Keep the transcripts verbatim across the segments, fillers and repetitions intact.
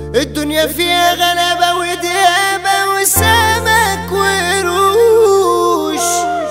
الدنيا فيها غلبة وديابة وسمك وقروش،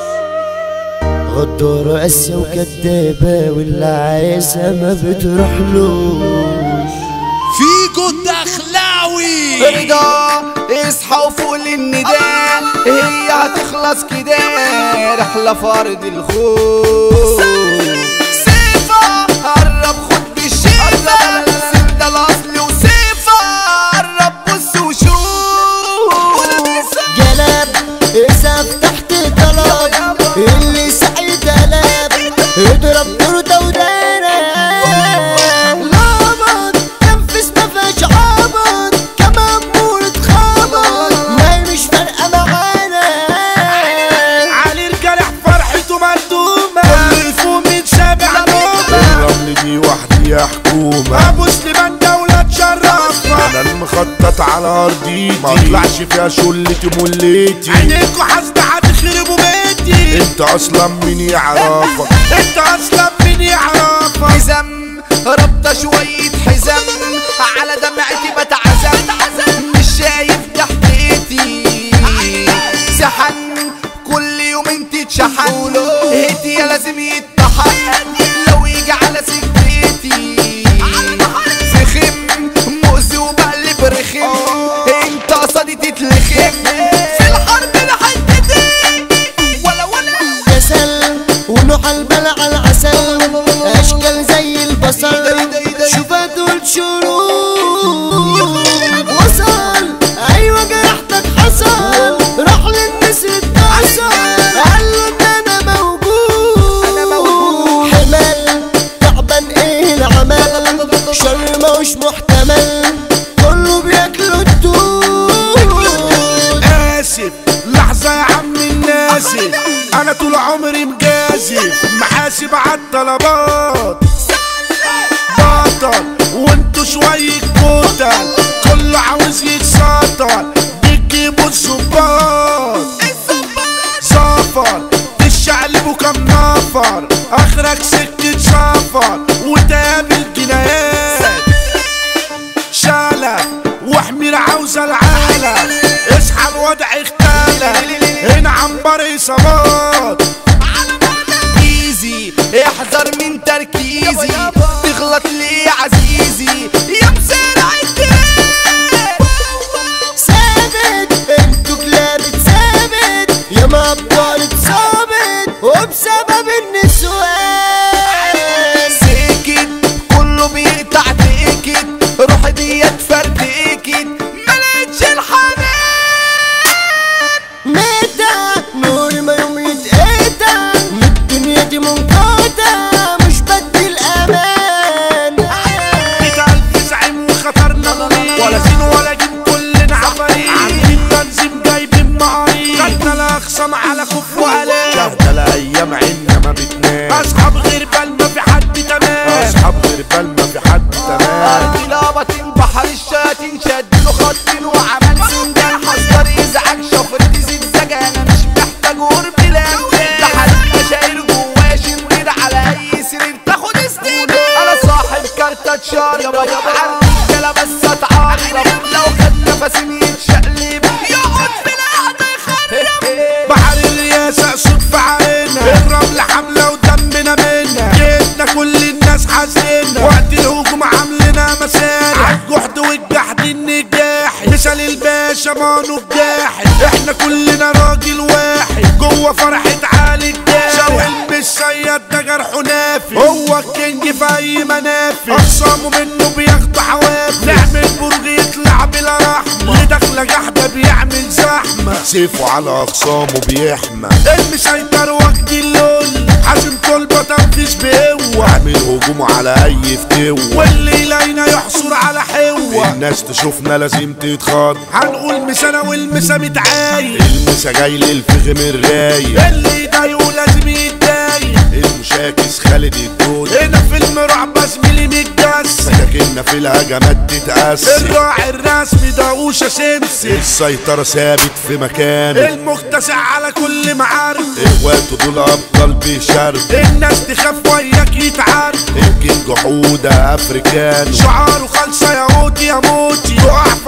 غدارة قاسية وكدابة واللي عايزها ما بتروحلوش. فيجو الدخلاوي رضا اصحى وفوق للنداء، هي هتخلص كده رحلة فرد الخوف. سيفا قرب خد بالشيفة، سد الاصل وسيفا قرب بص وشوف. جلب اسف تحت طلب اللي سعيد قلب، اضرب تورته ودانا لابط تنفس مفيهاش عبط، كمان مولد خبط ما هي مش فارقة معانا. علي الجرح فرحته مردومة، كله يفوق من شابع نومة. الرمل دي وحدي يا حكومة، ابو سليمان دولة تشرفنا. انا المخطط على ارضيتي، ما اطلعش فيها شلتي مليتي. عينيكوا حاسدة هتخربوا بيتي، انت اصلا مين يعرفك؟ انت اصلا مين يعرفك؟ حزام ربطة شوية حزام على دمعتي بتعزم، مش شايف تحت ايدي سحن كل يوم انت تشحن، ايدي يا لازم يتطحن لو يجي على سكتي. سخم مؤذي وبقلب رخم، انت قصدي تتلخم في الحرب لحدتي ولا ولا كسل ونوح البلع العسل، اشكال زي البصل شوفها دول شروق. وصل ايوه جرحتك حصل، راح للنسر اتصل قاله ان انا موجود. حمل تعبان ايه العمل، شر ماهوش محتمل كله بياكلوا الدود. اسف لحظة يا عم الناسف، انا طول عمري مجازف محاسب عالطلبات. بطل وانتو شوية كتل، كله عاوز يتسطر بتجيبوا الظباط. سفر تشعلبوا كم نفر، اخرك سكة سفر وتقابل جنايات. شالك وحمير عاوزة العالم، اصحى الوضع اختلف هنا عنبر اصابات. ايزي احذر من تركيزي، تغلط ليه يا عزيزي يا مسرع الدين. ثابت انتوا كلاب ثابت يا ما ابطال ثابت وبسبب النسوان. سكت كله بيقطع تأكد، روح ديت فردكت ملقتش الحنان. متى نور ما يوم يتقطع من الدنيا دي منقطع، مش بدي الامان. مية ألف زعيم وخطرنا ضليل، ولا زين ولا جيم كلنا عفاريت. عاملين تنظيم جايبين معاريض، خدنا الأخصام على كف وقلال. شافنا الايام عنا ما بتنام، أصحاب غير بال ما في حد تمام. اصحاب غير بال ما في حد تمام. ارضي لابطين بحر الشاتين، شدله خطين وعمل سندان. حذر يزعج شفرة زجزاج، انا مش محتاج قرب لامتان. لحد مشاعر جوايا شرير، على اي سرير تاخد استناد. انا صاحب كارتة شارب، عندي كلا بس اتعرب، لو خد نفسي يتشقلب يقعد في القعدة يخرب. بحر الرياسة صوت في عينا، الرمل حملة ودمنا منا. جيتنا كل الناس حزينا، وقت الهجوم عاملنا مسارح. عالجحد والجحد النجاح، مثال الباشا مانو الجاحد. احنا كلنا راجل واحد جوه فرحة عالي الجاحد. شوقي بالصياد ده جرحه نافي، هو الكينج في اي منافي. اخصامه منه بياخدوا حوافي، نعمل برج يطلع بلا رحمة. اللي داخله جحده بيعمل زحمة، سيفه على اخصامه بيحمى. المسيطر وقت اللول، حازم طلبة تنفيذ بقوة. عامل هجوم على اي فتوة، واللي يلاقينا يحصر على حوة. الناس تشوفنا لازم تتخض، هنقول مسانة والمسا متعايق. المسا جاي للفخم الرايق، اللي يضايقه لازم يتضايق. المشاكس خالد الدود، هنا فيلم رعب زميلي متجسد، لكننا في الهجمات تتأثر. الراعي الرسمي داووشة سمسم، السيطرة ثابت في مكانه، المكتسع على كل معارف. اخواته دول ابطال بشرب، الناس تخاف وياك يتعارف. الكينج حودة افريكانو، شعاره خالصة يا موتي يا موتي.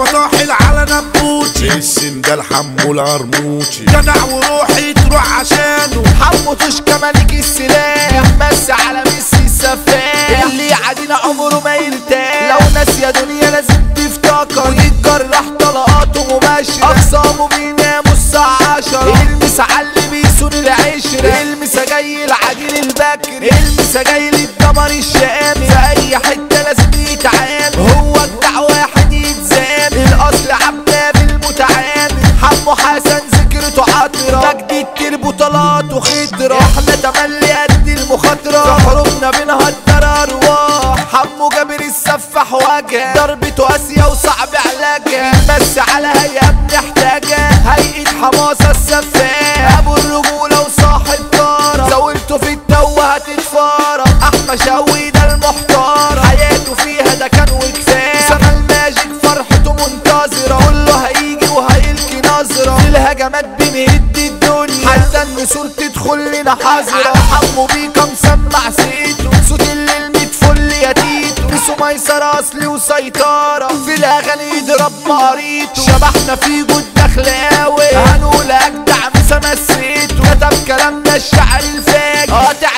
فطاحل على نبوتي السن ده الحمو العرموتي جدع وروحي تروح عشانه حمو توشكا ملك السلاح بس على ميسي السفاح اللي يعادينا عمره ما يرتاح لو ناس يا دنيا لازم تفتكر ويتجرح طلقاته مباشرة اقسامه بيناموا الساعة عشرة المسا اللي بيسون العشرة المسا جاي العديل البكري المسا جاي للدمر الشامي في اي حتة لازم يتعامل هو جدع واحد يتزامل الاصل عباب المتعامل حمو حسن ذكرته عطرة مجدي التربو طلاته خضرة احنا تملي قد المخاطرة حروبنا بنهدر ارواح حمو جابر السفاح واجه ضربته قاسية وصعب علاجها بس على هيئة بنحتاجها هيئة حماسة السفاح ابو الرجولة وصاحب طارة زاولته في التو هتتفارق احمى شوي ده المحتارة حياته فيها ده كان وكفاية سما الماجيك فرحته منتظرة كله هيجي وهيلقي نظرة في الهجمات بنهد الدنيا حتى النسور تدخل لنا حذرة حمو بيكا مسمع سيته صوت الليل متفل يا تيتو بيسو ميسر اصلي وسيطرة في الاغاني يضرب مقاريته شبحنا في جود دخلاوي هنقول اجدع مسا مسيته كتب كلامنا الشعر الفاجر